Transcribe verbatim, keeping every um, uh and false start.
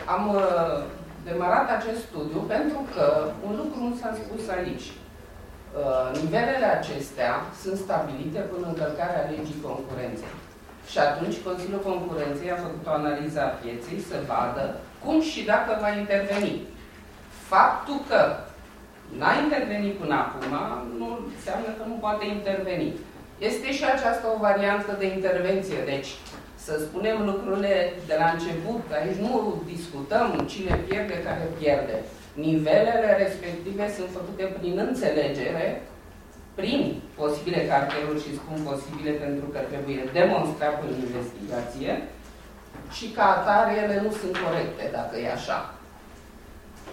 am uh, demarat acest studiu pentru că un lucru nu s-a spus aici. Uh, nivelele acestea sunt stabilite până încălcarea legii concurenței. Și atunci Consiliul Concurenței a făcut o analiză a pieței să vadă cum și dacă va interveni. Faptul că n-a intervenit până acum nu înseamnă că nu poate interveni. Este și aceasta o variantă de intervenție. Deci, să spunem lucrurile de la început, aici nu discutăm cine pierde, care pierde. Nivelele respective sunt făcute prin înțelegere, prin posibile carteluri, și spun posibile pentru că trebuie demonstrat prin investigație, și ca atare ele nu sunt corecte, dacă e așa.